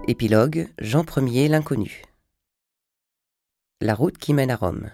Épilogue, Jean Ier l'inconnu. La route qui mène à Rome.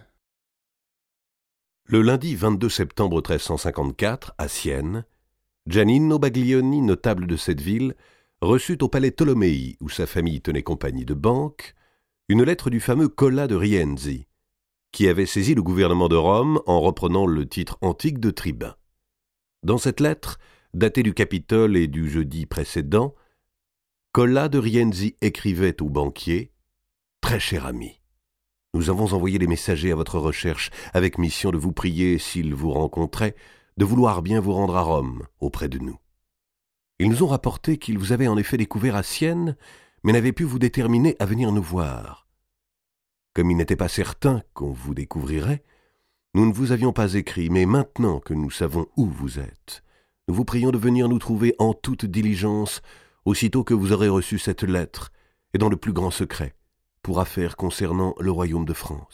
Le lundi 22 septembre 1354, à Sienne, Giannino Baglioni, notable de cette ville, reçut au palais Tolomei, où sa famille tenait compagnie de banque, une lettre du fameux Colla de Rienzi, qui avait saisi le gouvernement de Rome en reprenant le titre antique de tribun. Dans cette lettre, datée du Capitole et du jeudi précédent, Colla de Rienzi écrivait au banquier « Très cher ami, nous avons envoyé des messagers à votre recherche avec mission de vous prier, s'ils vous rencontraient, de vouloir bien vous rendre à Rome, auprès de nous. Ils nous ont rapporté qu'ils vous avaient en effet découvert à Sienne, mais n'avaient pu vous déterminer à venir nous voir. Comme il n'était pas certain qu'on vous découvrirait, nous ne vous avions pas écrit, mais maintenant que nous savons où vous êtes, nous vous prions de venir nous trouver en toute diligence, aussitôt que vous aurez reçu cette lettre, et dans le plus grand secret, pour affaires concernant le royaume de France. »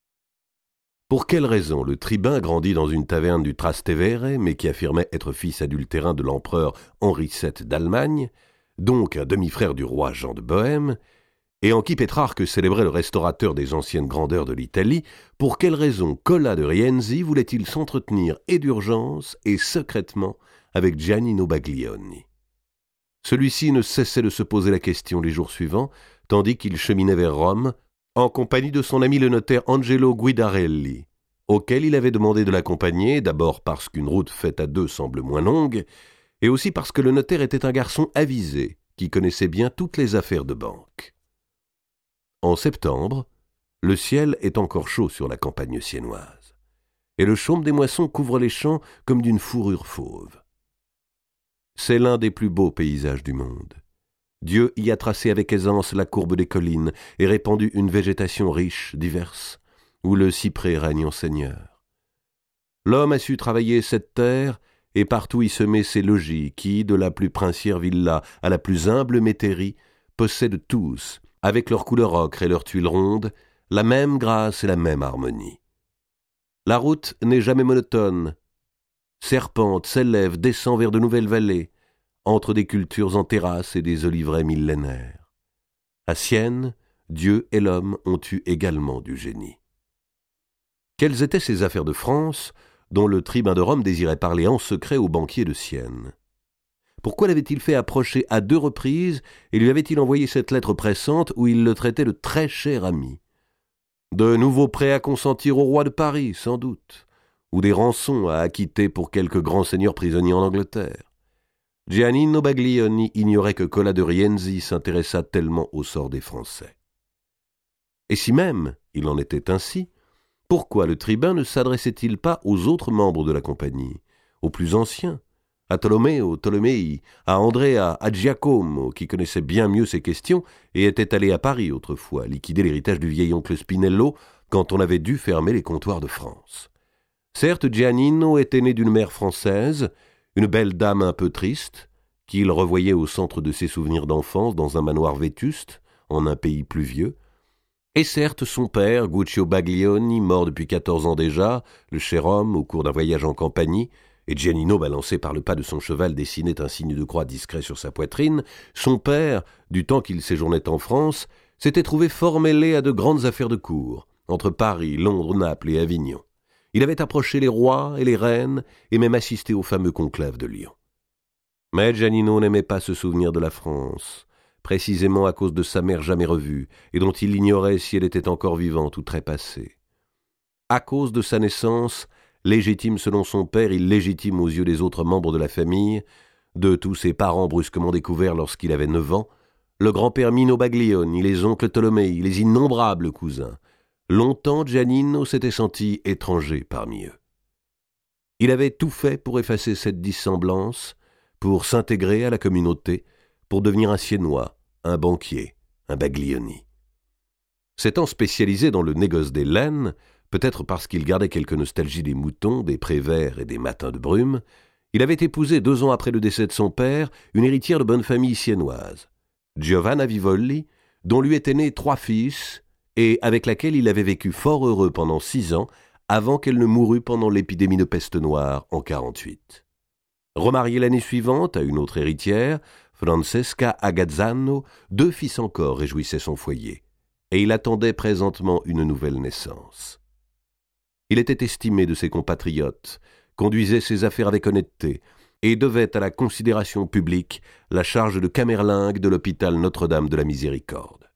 Pour quelle raison le tribun grandit dans une taverne du Trastevere, mais qui affirmait être fils adultérin de l'empereur Henri VII d'Allemagne, donc un demi-frère du roi Jean de Bohême, et en qui Pétrarque célébrait le restaurateur des anciennes grandeurs de l'Italie, pour quelle raison Colla de Rienzi voulait-il s'entretenir et d'urgence et secrètement avec Giannino Baglioni? Celui-ci ne cessait de se poser la question les jours suivants, tandis qu'il cheminait vers Rome, en compagnie de son ami le notaire Angelo Guidarelli, auquel il avait demandé de l'accompagner, d'abord parce qu'une route faite à deux semble moins longue, et aussi parce que le notaire était un garçon avisé, qui connaissait bien toutes les affaires de banque. En septembre, le ciel est encore chaud sur la campagne siennoise, et le chaume des moissons couvre les champs comme d'une fourrure fauve. C'est l'un des plus beaux paysages du monde. Dieu y a tracé avec aisance la courbe des collines et répandu une végétation riche, diverse, où le cyprès règne en seigneur. L'homme a su travailler cette terre et partout y semer ses logis qui, de la plus princière villa à la plus humble métairie, possèdent tous, avec leur couleur ocre et leurs tuiles rondes, la même grâce et la même harmonie. La route n'est jamais monotone, serpente, s'élève, descend vers de nouvelles vallées, entre des cultures en terrasses et des oliveraies millénaires. À Sienne, Dieu et l'homme ont eu également du génie. Quelles étaient ces affaires de France dont le tribun de Rome désirait parler en secret au banquier de Sienne? Pourquoi l'avait-il fait approcher à 2 reprises et lui avait-il envoyé cette lettre pressante où il le traitait de très cher ami? De nouveaux prêts à consentir au roi de Paris, sans doute, ou des rançons à acquitter pour quelques grands seigneurs prisonniers en Angleterre. Giannino Baglioni ignorait que Colla de Rienzi s'intéressât tellement au sort des Français. Et si même il en était ainsi, pourquoi le tribun ne s'adressait-il pas aux autres membres de la compagnie, aux plus anciens, à Tolomei, à Andrea, à Giacomo, qui connaissait bien mieux ces questions et était allé à Paris autrefois, liquider l'héritage du vieil oncle Spinello quand on avait dû fermer les comptoirs de France. Certes, Giannino était né d'une mère française, une belle dame un peu triste, qu'il revoyait au centre de ses souvenirs d'enfance dans un manoir vétuste, en un pays pluvieux. Et certes, son père, Guccio Baglioni, mort depuis 14 ans déjà, le cher homme, au cours d'un voyage en Campanie, et Giannino, balancé par le pas de son cheval, dessinait un signe de croix discret sur sa poitrine, son père, du temps qu'il séjournait en France, s'était trouvé fort mêlé à de grandes affaires de cour, entre Paris, Londres, Naples et Avignon. Il avait approché les rois et les reines, et même assisté au fameux conclave de Lyon. Mais Giannino n'aimait pas se souvenir de la France, précisément à cause de sa mère jamais revue, et dont il ignorait si elle était encore vivante ou trépassée. À cause de sa naissance, légitime selon son père, illégitime aux yeux des autres membres de la famille, de tous ses parents brusquement découverts lorsqu'il avait 9 ans, le grand-père Mino Baglioni, les oncles Tolomei, les innombrables cousins. Longtemps, Giannino s'était senti étranger parmi eux. Il avait tout fait pour effacer cette dissemblance, pour s'intégrer à la communauté, pour devenir un Siennois, un banquier, un Baglioni. S'étant spécialisé dans le négoce des laines, peut-être parce qu'il gardait quelque nostalgie des moutons, des prés verts et des matins de brume, il avait épousé 2 ans après le décès de son père une héritière de bonne famille siennoise, Giovanna Vivoli, dont lui étaient nés 3 fils, et avec laquelle il avait vécu fort heureux pendant 6 ans, avant qu'elle ne mourût pendant l'épidémie de peste noire en 48. Remarié l'année suivante à une autre héritière, Francesca Agazzano, 2 fils encore réjouissaient son foyer, et il attendait présentement une nouvelle naissance. Il était estimé de ses compatriotes, conduisait ses affaires avec honnêteté, et devait à la considération publique la charge de camerlingue de l'hôpital Notre-Dame de la Miséricorde.